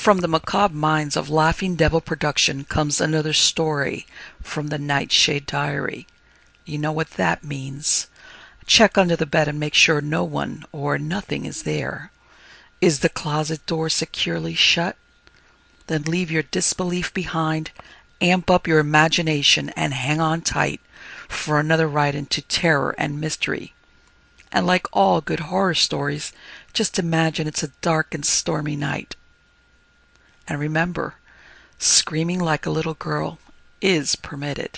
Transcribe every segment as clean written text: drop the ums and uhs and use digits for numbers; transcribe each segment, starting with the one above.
From the macabre minds of Laughing Devil Production comes another story from the Nightshade Diary. You know what that means. Check under the bed and make sure no one or nothing is there. Is the closet door securely shut? Then leave your disbelief behind, amp up your imagination, and hang on tight for another ride into terror and mystery. And like all good horror stories, just imagine it's a dark and stormy night. And remember, screaming like a little girl is permitted.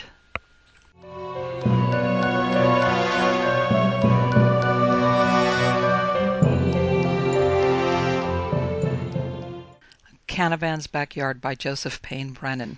Canavan's Backyard by Joseph Payne Brennan.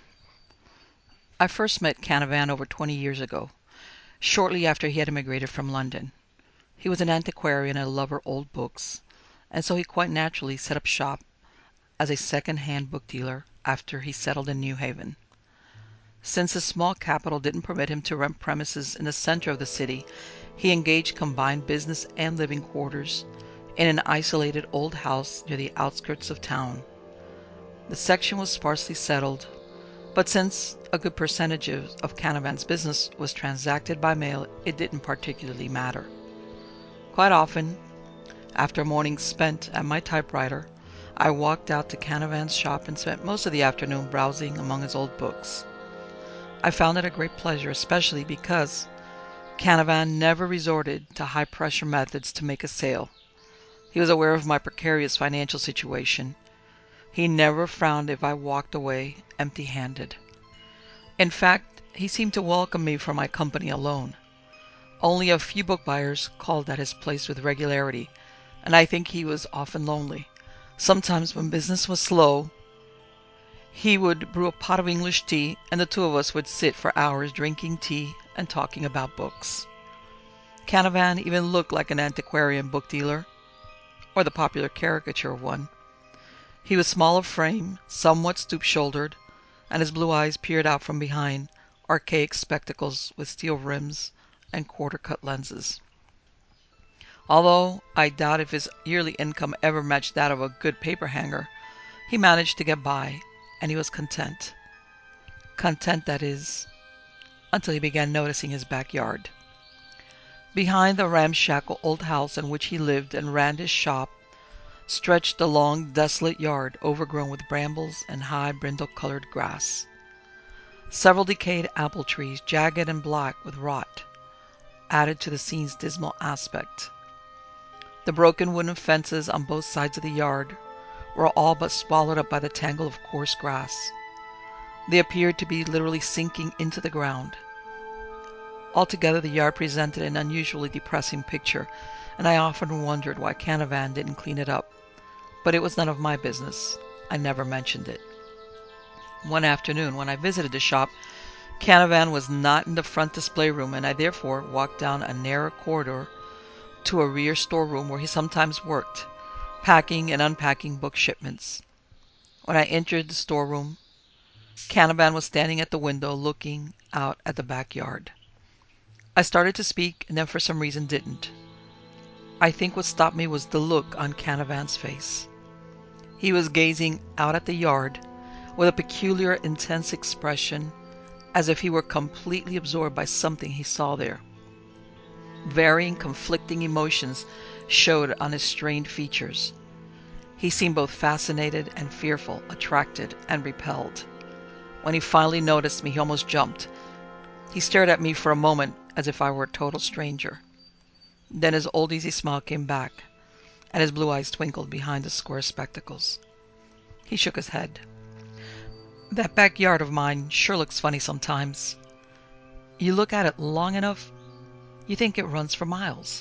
I first met Canavan over 20 years ago, shortly after he had immigrated from London. He was an antiquarian and a lover of old books, and so he quite naturally set up shop as a second-hand book dealer after he settled in New Haven. Since his small capital didn't permit him to rent premises in the center of the city, he engaged combined business and living quarters in an isolated old house near the outskirts of town. The section was sparsely settled, but since a good percentage of Canavan's business was transacted by mail, it didn't particularly matter. Quite often, after a morning spent at my typewriter, I walked out to Canavan's shop and spent most of the afternoon browsing among his old books. I found it a great pleasure, especially because Canavan never resorted to high-pressure methods to make a sale. He was aware of my precarious financial situation. He never frowned if I walked away empty-handed. In fact, he seemed to welcome me for my company alone. Only a few book buyers called at his place with regularity, and I think he was often lonely. Sometimes when business was slow, he would brew a pot of English tea, and the two of us would sit for hours drinking tea and talking about books. Canavan even looked like an antiquarian book dealer, or the popular caricature of one. He was small of frame, somewhat stoop-shouldered, and his blue eyes peered out from behind archaic spectacles with steel rims and quarter-cut lenses. Although I doubt if his yearly income ever matched that of a good paper-hanger, he managed to get by, and he was content. Content, that is, until he began noticing his backyard. Behind the ramshackle old house in which he lived and ran his shop stretched a long, desolate yard overgrown with brambles and high, brindle-colored grass. Several decayed apple trees, jagged and black with rot, added to the scene's dismal aspect. The broken wooden fences on both sides of the yard were all but swallowed up by the tangle of coarse grass. They appeared to be literally sinking into the ground. Altogether, the yard presented an unusually depressing picture, and I often wondered why Canavan didn't clean it up. But it was none of my business. I never mentioned it. One afternoon, when I visited the shop, Canavan was not in the front display room, and I therefore walked down a narrow corridor to a rear storeroom where he sometimes worked, packing and unpacking book shipments. When I entered the storeroom, Canavan was standing at the window looking out at the backyard. I started to speak, and then for some reason didn't. I think what stopped me was the look on Canavan's face. He was gazing out at the yard with a peculiar, intense expression, as if he were completely absorbed by something he saw there. Varying, conflicting emotions showed on his strained features. He seemed both fascinated and fearful, attracted and repelled. When he finally noticed me, he almost jumped. He stared at me for a moment as if I were a total stranger. Then his old easy smile came back, and his blue eyes twinkled behind the square spectacles. He shook his head. "That backyard of mine sure looks funny sometimes. You look at it long enough, you think it runs for miles."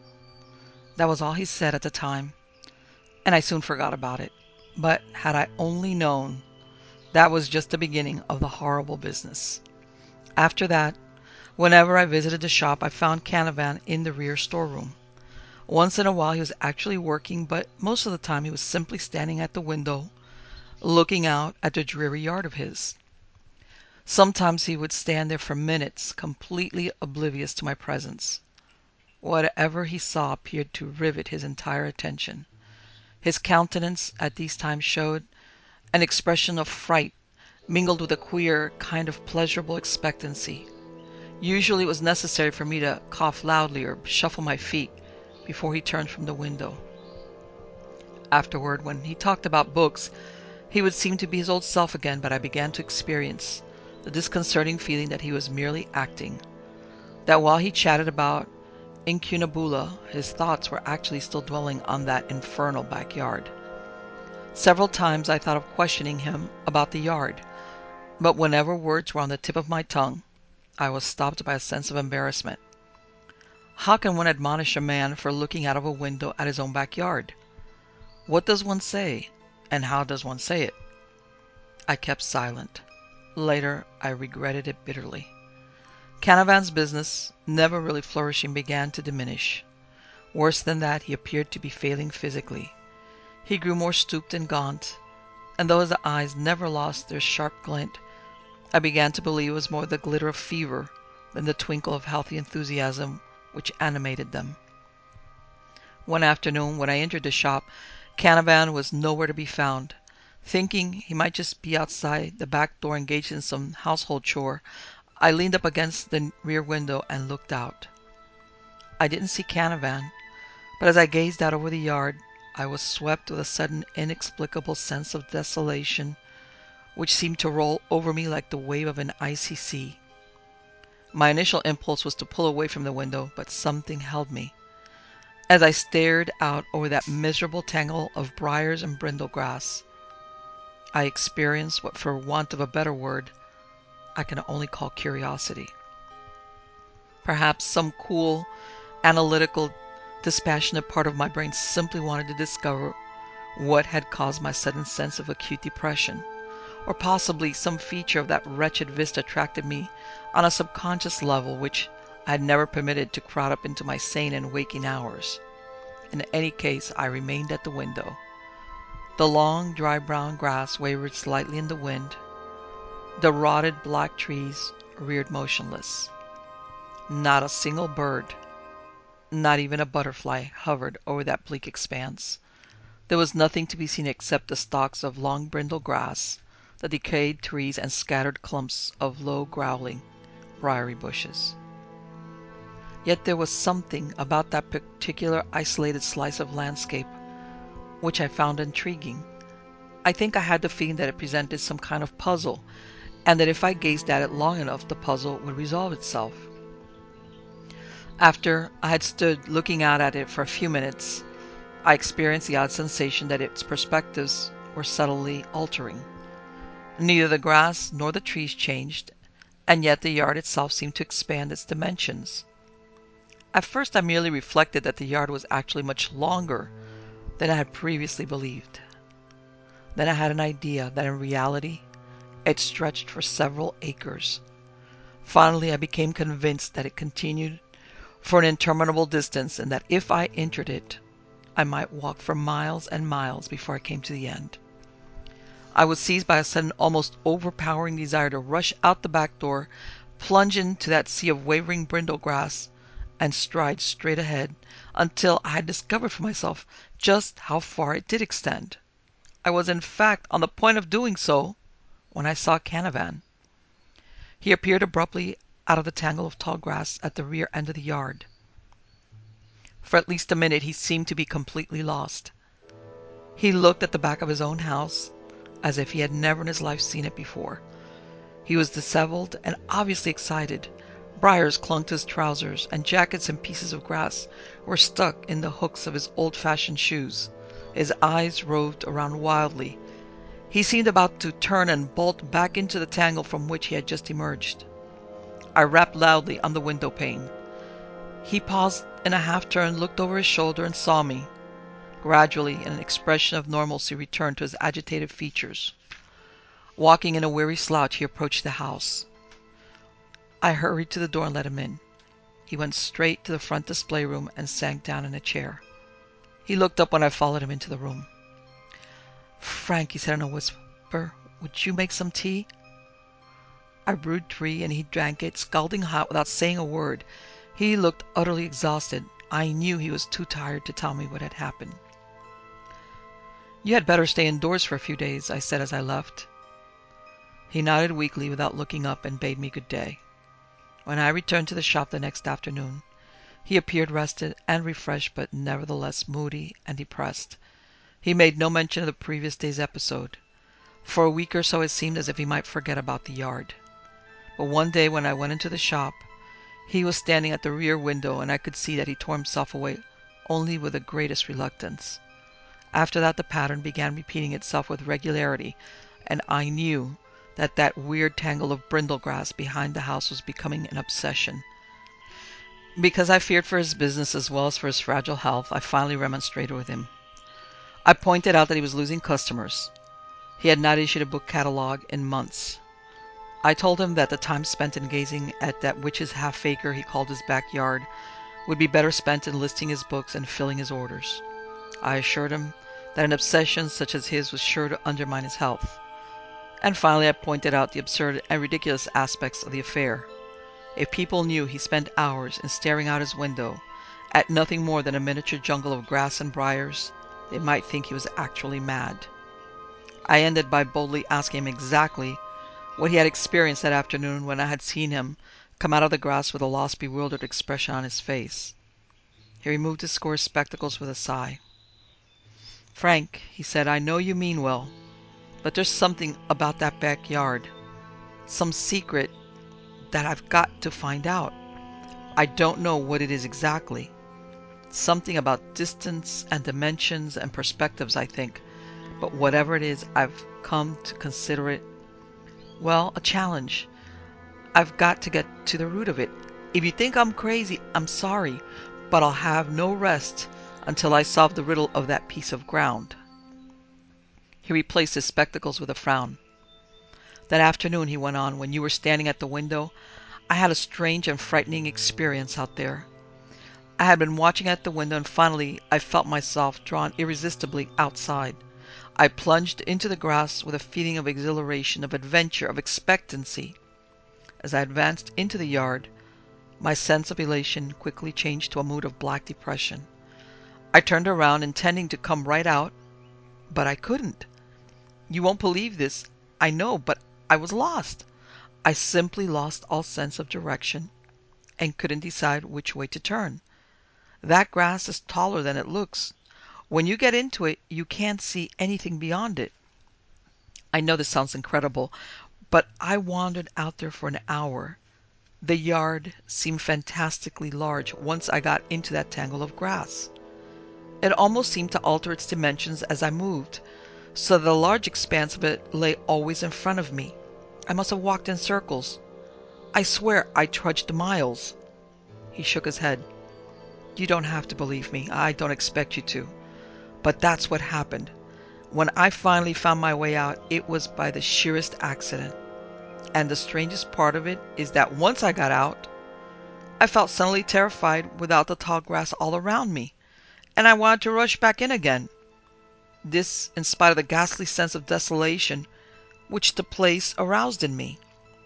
That was all he said at the time, and I soon forgot about it. But had I only known, that was just the beginning of the horrible business. After that, whenever I visited the shop, I found Canavan in the rear storeroom. Once in a while he was actually working, but most of the time he was simply standing at the window, looking out at the dreary yard of his. Sometimes he would stand there for minutes, completely oblivious to my presence. Whatever he saw appeared to rivet his entire attention. His countenance at these times showed an expression of fright mingled with a queer kind of pleasurable expectancy. Usually it was necessary for me to cough loudly or shuffle my feet before he turned from the window. Afterward, when he talked about books, he would seem to be his old self again, but I began to experience the disconcerting feeling that he was merely acting, that while he chatted about Incunabula, his thoughts were actually still dwelling on that infernal backyard. Several times I thought of questioning him about the yard, but whenever words were on the tip of my tongue, I was stopped by a sense of embarrassment. How can one admonish a man for looking out of a window at his own backyard? What does one say, and how does one say it? I kept silent. Later, I regretted it bitterly. Canavan's business, never really flourishing, began to diminish. Worse than that, he appeared to be failing physically. He grew more stooped and gaunt, and though his eyes never lost their sharp glint, I began to believe it was more the glitter of fever than the twinkle of healthy enthusiasm which animated them. One afternoon, when I entered the shop, Canavan was nowhere to be found. Thinking he might just be outside the back door engaged in some household chore, I leaned up against the rear window and looked out. I didn't see Canavan, but as I gazed out over the yard, I was swept with a sudden inexplicable sense of desolation, which seemed to roll over me like the wave of an icy sea. My initial impulse was to pull away from the window, but something held me. As I stared out over that miserable tangle of briars and brindle grass, I experienced what, for want of a better word, I can only call curiosity. Perhaps some cool, analytical, dispassionate part of my brain simply wanted to discover what had caused my sudden sense of acute depression, or possibly some feature of that wretched vista attracted me on a subconscious level which I had never permitted to crowd up into my sane and waking hours. In any case, I remained at the window. The long, dry brown grass wavered slightly in the wind. The rotted black trees reared motionless. Not a single bird, not even a butterfly, hovered over that bleak expanse. There was nothing to be seen except the stalks of long brindle grass, the decayed trees, and scattered clumps of low growling briary bushes. Yet there was something about that particular isolated slice of landscape which I found intriguing. I think I had the feeling that it presented some kind of puzzle, and that if I gazed at it long enough, the puzzle would resolve itself. After I had stood looking out at it for a few minutes, I experienced the odd sensation that its perspectives were subtly altering. Neither the grass nor the trees changed, and yet the yard itself seemed to expand its dimensions. At first I merely reflected that the yard was actually much longer than I had previously believed. Then I had an idea that in reality it stretched for several acres. Finally I became convinced that it continued for an interminable distance, and that if I entered it, I might walk for miles and miles before I came to the end. I was seized by a sudden, almost overpowering desire to rush out the back door, plunge into that sea of wavering brindle grass, and stride straight ahead until I had discovered for myself just how far it did extend. I was in fact on the point of doing so when I saw Canavan. He appeared abruptly out of the tangle of tall grass at the rear end of the yard. For at least a minute he seemed to be completely lost. He looked at the back of his own house as if he had never in his life seen it before. He was disheveled and obviously excited. Briars clung to his trousers, and jackets and pieces of grass were stuck in the hooks of his old-fashioned shoes. His eyes roved around wildly. He seemed about to turn and bolt back into the tangle from which he had just emerged. I rapped loudly on the window pane. He paused in a half-turn, looked over his shoulder, and saw me. Gradually, an expression of normalcy returned to his agitated features. Walking in a weary slouch, he approached the house. I hurried to the door and let him in. He went straight to the front display room and sank down in a chair. He looked up when I followed him into the room. "Frank," he said in a whisper, "would you make some tea?" I brewed tea and he drank it, scalding hot, without saying a word. He looked utterly exhausted. I knew he was too tired to tell me what had happened. "You had better stay indoors for a few days," I said as I left. He nodded weakly without looking up and bade me good day. When I returned to the shop the next afternoon, he appeared rested and refreshed, but nevertheless moody and depressed. He made no mention of the previous day's episode. For a week or so it seemed as if he might forget about the yard. But one day when I went into the shop, he was standing at the rear window, and I could see that he tore himself away only with the greatest reluctance. After that the pattern began repeating itself with regularity, and I knew that that weird tangle of brindle grass behind the house was becoming an obsession. Because I feared for his business as well as for his fragile health, I finally remonstrated with him. I pointed out that he was losing customers. He had not issued a book catalog in months. I told him that the time spent in gazing at that witch's half-acre he called his backyard would be better spent in listing his books and filling his orders. I assured him that an obsession such as his was sure to undermine his health. And finally I pointed out the absurd and ridiculous aspects of the affair. If people knew he spent hours in staring out his window at nothing more than a miniature jungle of grass and briars, they might think he was actually mad. I ended by boldly asking him exactly what he had experienced that afternoon when I had seen him come out of the grass with a lost, bewildered expression on his face. He removed his square spectacles with a sigh. "Frank," he said, "I know you mean well, but there's something about that backyard, some secret that I've got to find out. I don't know what it is exactly. Something about distance and dimensions and perspectives, I think. But whatever it is, I've come to consider it, well, a challenge. I've got to get to the root of it. If you think I'm crazy, I'm sorry, but I'll have no rest until I solve the riddle of that piece of ground." He replaced his spectacles with a frown. "That afternoon," he went on, "when you were standing at the window, I had a strange and frightening experience out there. I had been watching at the window, and finally I felt myself drawn irresistibly outside. I plunged into the grass with a feeling of exhilaration, of adventure, of expectancy. As I advanced into the yard, my sense of elation quickly changed to a mood of black depression. I turned around, intending to come right out, but I couldn't. You won't believe this, I know, but I was lost. I simply lost all sense of direction and couldn't decide which way to turn. That grass is taller than it looks. When you get into it, you can't see anything beyond it. I know this sounds incredible, but I wandered out there for an hour. The yard seemed fantastically large once I got into that tangle of grass. It almost seemed to alter its dimensions as I moved, so that a large expanse of it lay always in front of me. I must have walked in circles. I swear I trudged miles." He shook his head. "You don't have to believe me. I don't expect you to. But that's what happened. When I finally found my way out, it was by the sheerest accident. And the strangest part of it is that once I got out, I felt suddenly terrified without the tall grass all around me, and I wanted to rush back in again. This in spite of the ghastly sense of desolation which the place aroused in me.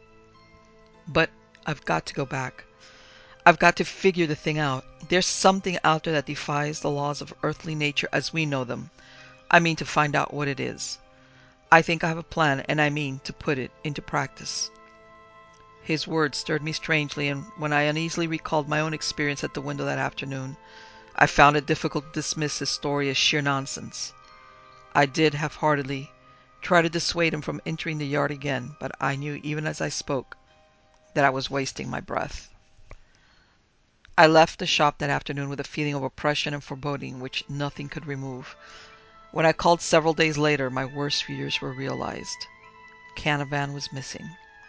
But I've got to go back. I've got to figure the thing out. There's something out there that defies the laws of earthly nature as we know them. I mean to find out what it is. I think I have a plan, and I mean to put it into practice." His words stirred me strangely, and when I uneasily recalled my own experience at the window that afternoon, I found it difficult to dismiss his story as sheer nonsense. I did, half-heartedly, try to dissuade him from entering the yard again, but I knew even as I spoke that I was wasting my breath. I left the shop that afternoon with a feeling of oppression and foreboding which nothing could remove. When I called several days later, my worst fears were realized. Canavan was missing.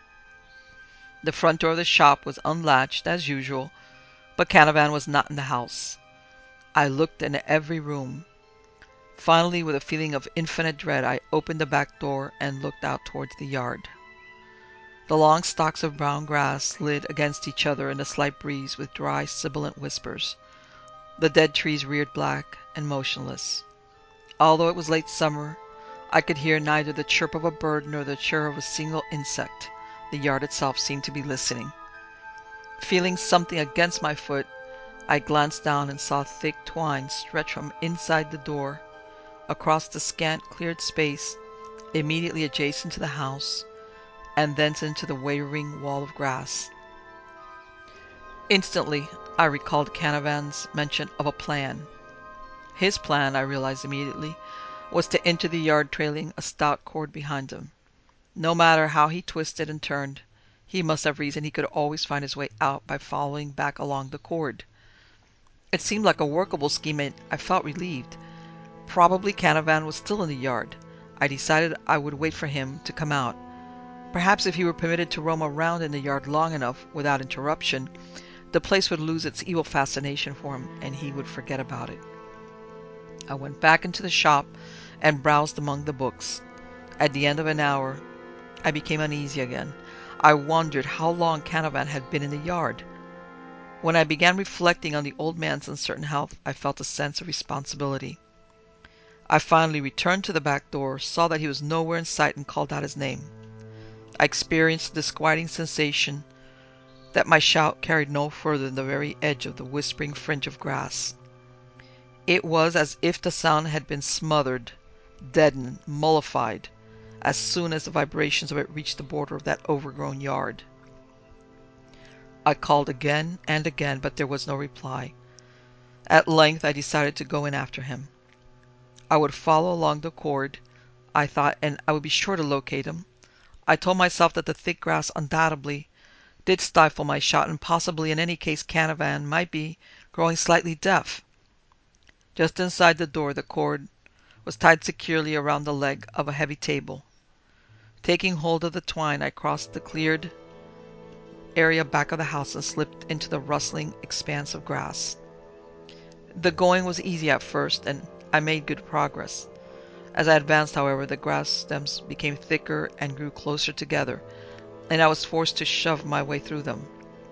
The front door of the shop was unlatched, as usual, but Canavan was not in the house. I looked in every room. Finally, with a feeling of infinite dread, I opened the back door and looked out towards the yard. The long stalks of brown grass slid against each other in the slight breeze with dry, sibilant whispers. The dead trees reared black and motionless. Although it was late summer, I could hear neither the chirp of a bird nor the chirr of a single insect. The yard itself seemed to be listening. Feeling something against my foot, I glanced down and saw thick twine stretch from inside the door. across the scant cleared space immediately adjacent to the house, and thence into the wavering wall of grass. Instantly, I recalled Canavan's mention of a plan. His plan, I realized immediately, was to enter the yard trailing a stout cord behind him. No matter how he twisted and turned, he must have reasoned he could always find his way out by following back along the cord. It seemed like a workable scheme, and I felt relieved. Probably Canavan was still in the yard. I decided I would wait for him to come out. Perhaps if he were permitted to roam around in the yard long enough without interruption, the place would lose its evil fascination for him, and he would forget about it. I went back into the shop and browsed among the books. At the end of an hour, I became uneasy again. I wondered how long Canavan had been in the yard. When I began reflecting on the old man's uncertain health, I felt a sense of responsibility. I finally returned to the back door, saw that he was nowhere in sight, and called out his name. I experienced the disquieting sensation that my shout carried no further than the very edge of the whispering fringe of grass. It was as if the sound had been smothered, deadened, mollified, as soon as the vibrations of it reached the border of that overgrown yard. I called again and again, but there was no reply. At length I decided to go in after him. I would follow along the cord, I thought, and I would be sure to locate him. I told myself that the thick grass undoubtedly did stifle my shout, and possibly in any case Canavan might be growing slightly deaf. Just inside the door the cord was tied securely around the leg of a heavy table. Taking hold of the twine, I crossed the cleared area back of the house and slipped into the rustling expanse of grass. The going was easy at first, and I made good progress. As I advanced, however, the grass stems became thicker and grew closer together, and I was forced to shove my way through them.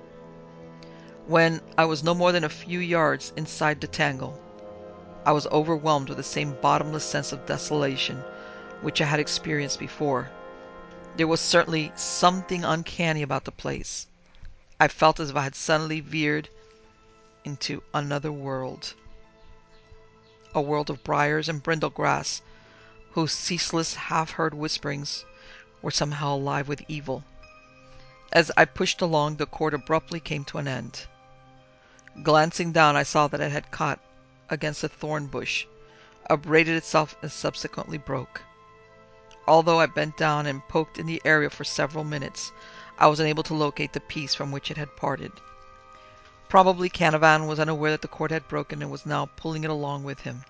When I was no more than a few yards inside the tangle, I was overwhelmed with the same bottomless sense of desolation which I had experienced before. There was certainly something uncanny about the place. I felt as if I had suddenly veered into another world. A world of briars and brindle grass, whose ceaseless half-heard whisperings were somehow alive with evil. As I pushed along, the cord abruptly came to an end. Glancing down, I saw that it had caught against a thorn bush, abraded itself, and subsequently broke. Although I bent down and poked in the area for several minutes, I was unable to locate the piece from which it had parted. Probably Canavan was unaware that the cord had broken and was now pulling it along with him.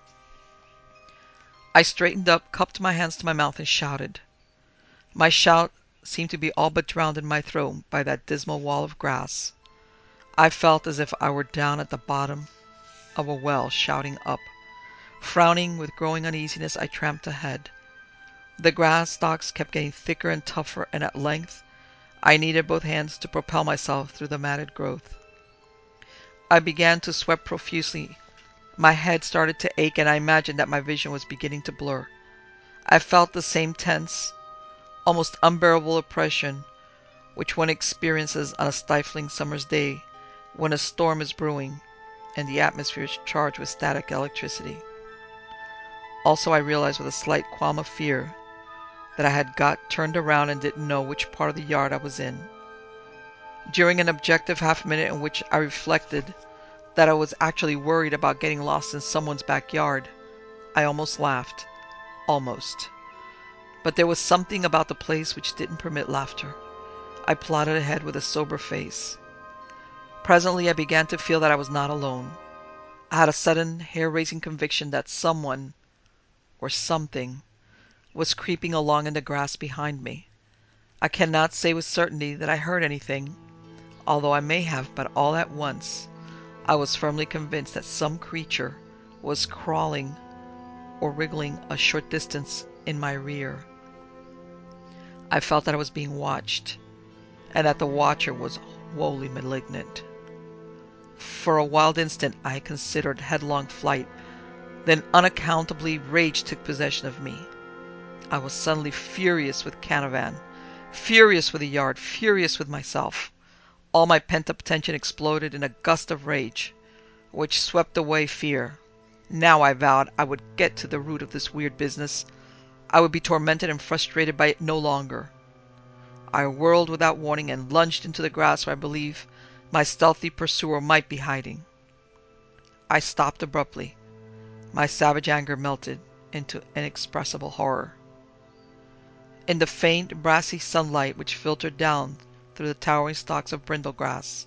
I straightened up, cupped my hands to my mouth, and shouted. My shout seemed to be all but drowned in my throat by that dismal wall of grass. I felt as if I were down at the bottom of a well, shouting up. Frowning with growing uneasiness, I tramped ahead. The grass stalks kept getting thicker and tougher, and at length I needed both hands to propel myself through the matted growth. I began to sweat profusely. My head started to ache, and I imagined that my vision was beginning to blur. I felt the same tense, almost unbearable oppression which one experiences on a stifling summer's day when a storm is brewing and the atmosphere is charged with static electricity. Also, I realized with a slight qualm of fear that I had got turned around and didn't know which part of the yard I was in. During an objective half-minute in which I reflected that I was actually worried about getting lost in someone's backyard, I almost laughed. Almost. But there was something about the place which didn't permit laughter. I plodded ahead with a sober face. Presently I began to feel that I was not alone. I had a sudden, hair-raising conviction that someone, or something, was creeping along in the grass behind me. I cannot say with certainty that I heard anything, although I may have, but all at once I was firmly convinced that some creature was crawling or wriggling a short distance in my rear. I felt that I was being watched, and that the watcher was wholly malignant. For a wild instant I considered headlong flight, then unaccountably rage took possession of me. I was suddenly furious with Canavan, furious with the yard, furious with myself. All my pent-up tension exploded in a gust of rage, which swept away fear. Now I vowed I would get to the root of this weird business. I would be tormented and frustrated by it no longer. I whirled without warning and lunged into the grass where I believed my stealthy pursuer might be hiding. I stopped abruptly. My savage anger melted into inexpressible horror. In the faint, brassy sunlight which filtered down through the towering stalks of brindle grass,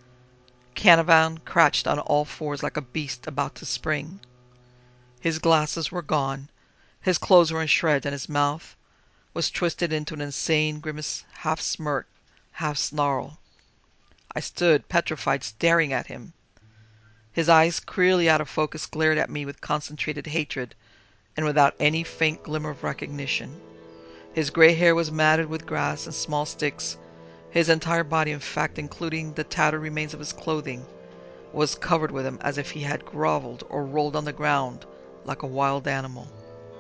Canavan crouched on all fours like a beast about to spring. His glasses were gone, his clothes were in shreds, and his mouth was twisted into an insane grimace, half smirk, half snarl. I stood petrified, staring at him. His eyes, queerly out of focus, glared at me with concentrated hatred and without any faint glimmer of recognition. His gray hair was matted with grass and small sticks. His entire body, in fact, including the tattered remains of his clothing, was covered with them as if he had groveled or rolled on the ground like a wild animal.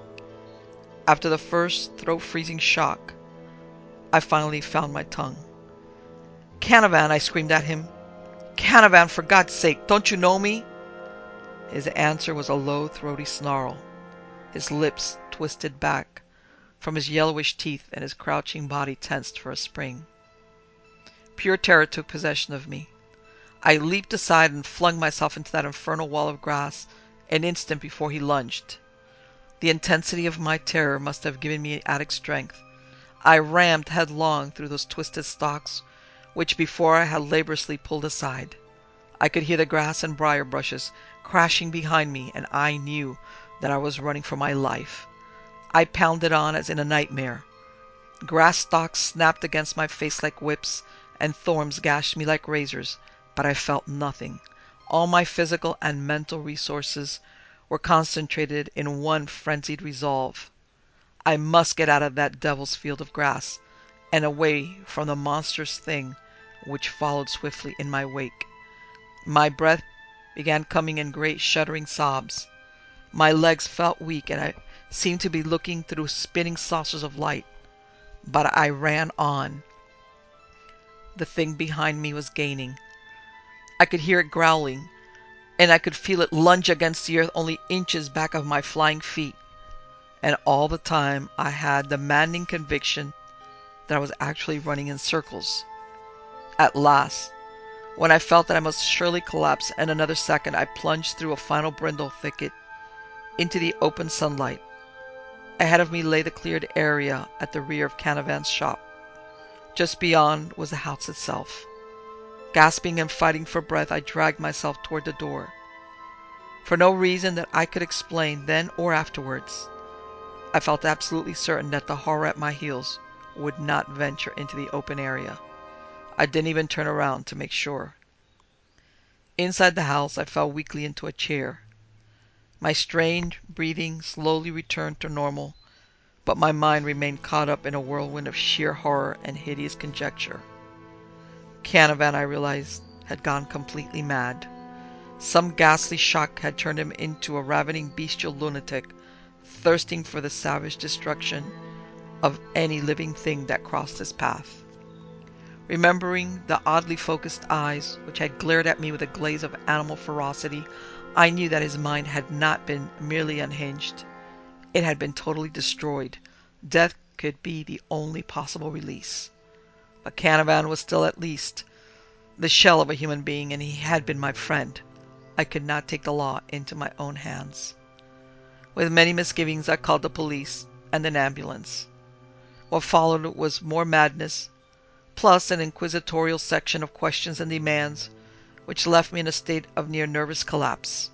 After the first throat-freezing shock, I finally found my tongue. "Canavan!" I screamed at him. "Canavan, for God's sake, don't you know me?" His answer was a low, throaty snarl. His lips twisted back from his yellowish teeth and his crouching body tensed for a spring. Pure terror took possession of me. I leaped aside and flung myself into that infernal wall of grass an instant before he lunged. The intensity of my terror must have given me added strength. I rammed headlong through those twisted stalks, which before I had laboriously pulled aside. I could hear the grass and briar bushes crashing behind me, and I knew that I was running for my life. I pounded on as in a nightmare. Grass stalks snapped against my face like whips, and thorns gashed me like razors, but I felt nothing. All my physical and mental resources were concentrated in one frenzied resolve. I must get out of that devil's field of grass, and away from the monstrous thing which followed swiftly in my wake. My breath began coming in great shuddering sobs. My legs felt weak, and I seemed to be looking through spinning saucers of light. But I ran on. The thing behind me was gaining. I could hear it growling, and I could feel it lunge against the earth only inches back of my flying feet. And all the time I had the maddening conviction that I was actually running in circles. At last, when I felt that I must surely collapse in another second, I plunged through a final brindle thicket into the open sunlight. Ahead of me lay the cleared area at the rear of Canavan's shop. Just beyond was the house itself. Gasping and fighting for breath, I dragged myself toward the door. For no reason that I could explain then or afterwards, I felt absolutely certain that the horror at my heels would not venture into the open area. I didn't even turn around to make sure. Inside the house, I fell weakly into a chair. My strained breathing slowly returned to normal, but my mind remained caught up in a whirlwind of sheer horror and hideous conjecture. Canavan, I realized, had gone completely mad. Some ghastly shock had turned him into a ravening bestial lunatic, thirsting for the savage destruction of any living thing that crossed his path. Remembering the oddly focused eyes which had glared at me with a glaze of animal ferocity, I knew that his mind had not been merely unhinged. It had been totally destroyed. Death could be the only possible release. But Canavan was still at least the shell of a human being, and he had been my friend. I could not take the law into my own hands. With many misgivings, I called the police and an ambulance. What followed was more madness, plus an inquisitorial section of questions and demands, which left me in a state of near nervous collapse.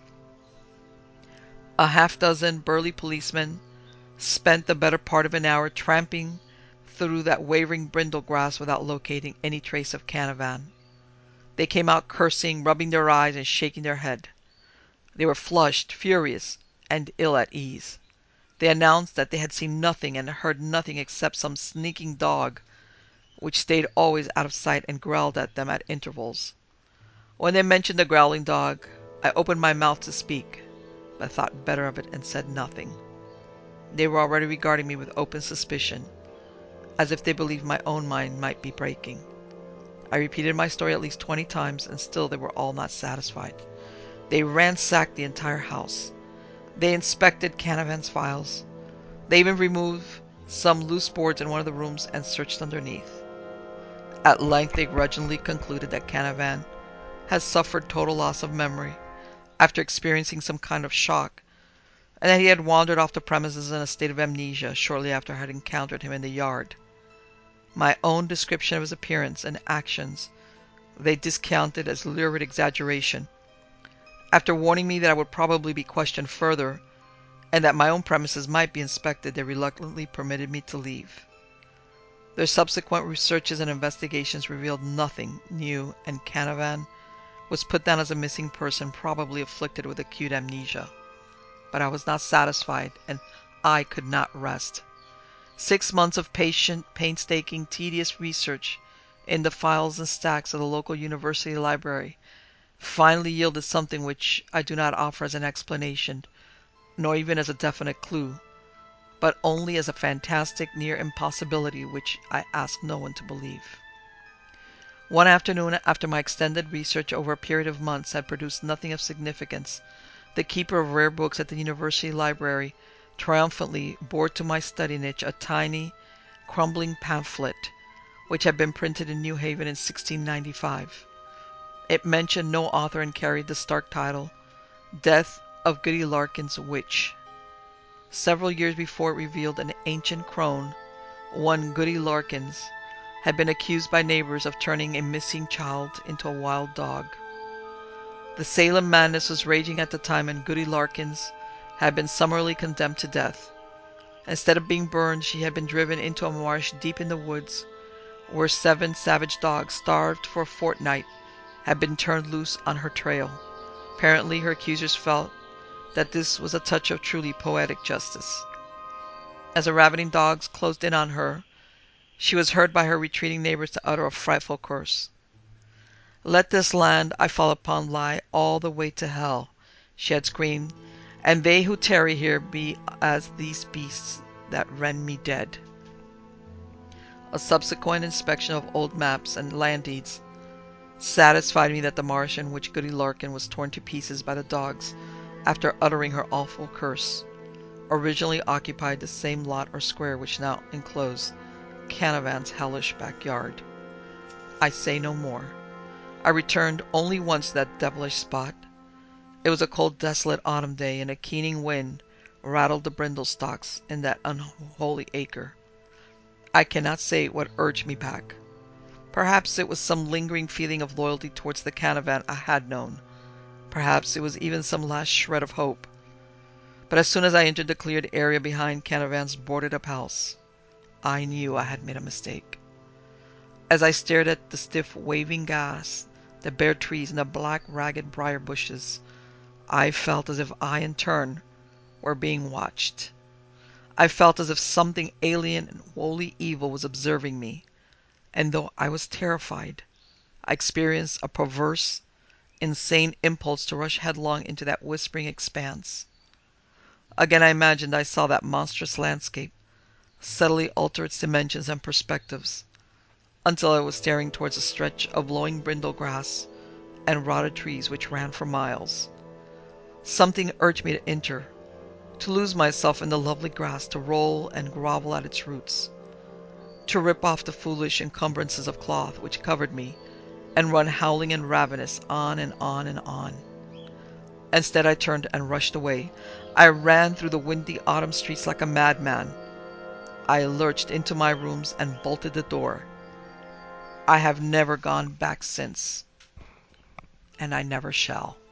A half-dozen burly policemen spent the better part of an hour tramping through that wavering brindle grass without locating any trace of Canavan. They came out cursing, rubbing their eyes, and shaking their head. They were flushed, furious, and ill at ease. They announced that they had seen nothing and heard nothing except some sneaking dog, which stayed always out of sight and growled at them at intervals. When they mentioned the growling dog, I opened my mouth to speak, but thought better of it and said nothing. They were already regarding me with open suspicion, as if they believed my own mind might be breaking. I repeated my story at least 20 times, and still they were all not satisfied. They ransacked the entire house. They inspected Canavan's files. They even removed some loose boards in one of the rooms and searched underneath. At length they grudgingly concluded that Canavan had suffered total loss of memory after experiencing some kind of shock, and that he had wandered off the premises in a state of amnesia shortly after I had encountered him in the yard. My own description of his appearance and actions they discounted as lurid exaggeration. After warning me that I would probably be questioned further, and that my own premises might be inspected, they reluctantly permitted me to leave. Their subsequent researches and investigations revealed nothing new, and Canavan was put down as a missing person, probably afflicted with acute amnesia. But I was not satisfied, and I could not rest. 6 months of patient, painstaking, tedious research in the files and stacks of the local university library finally yielded something which I do not offer as an explanation, nor even as a definite clue, but only as a fantastic near impossibility which I ask no one to believe. One afternoon, after my extended research over a period of months had produced nothing of significance, the keeper of rare books at the university library triumphantly bore to my study niche a tiny, crumbling pamphlet which had been printed in New Haven in 1695. It mentioned no author and carried the stark title, Death of Goody Larkin's Witch. Several years before, it revealed an ancient crone, one Goody Larkins, had been accused by neighbors of turning a missing child into a wild dog. The Salem madness was raging at the time, and Goody Larkins had been summarily condemned to death. Instead of being burned, she had been driven into a marsh deep in the woods, where 7 savage dogs, starved for a fortnight, had been turned loose on her trail. Apparently, her accusers felt that this was a touch of truly poetic justice. As the ravening dogs closed in on her, she was heard by her retreating neighbors to utter a frightful curse. "Let this land I fall upon lie all the way to hell," she had screamed, "and they who tarry here be as these beasts that rend me dead." A subsequent inspection of old maps and land deeds satisfied me that the marsh in which Goody Larkin was torn to pieces by the dogs after uttering her awful curse originally occupied the same lot or square which now enclosed Canavan's hellish backyard. I say no more. I returned only once to that devilish spot. It was a cold, desolate autumn day, and a keening wind rattled the brindle stalks in that unholy acre. I cannot say what urged me back. Perhaps it was some lingering feeling of loyalty towards the Canavan I had known. Perhaps it was even some last shred of hope. But as soon as I entered the cleared area behind Canavan's boarded-up house, I knew I had made a mistake. As I stared at the stiff waving grass, the bare trees, and the black ragged briar bushes, I felt as if I in turn were being watched. I felt as if something alien and wholly evil was observing me, and though I was terrified, I experienced a perverse, insane impulse to rush headlong into that whispering expanse. Again I imagined I saw that monstrous landscape subtly alter its dimensions and perspectives, until I was staring towards a stretch of blowing brindle grass and rotted trees which ran for miles. Something urged me to enter, to lose myself in the lovely grass, to roll and grovel at its roots, to rip off the foolish encumbrances of cloth which covered me, and run howling and ravenous on and on and on. Instead, I turned and rushed away. I ran through the windy autumn streets like a madman. I lurched into my rooms and bolted the door. I have never gone back since, and I never shall.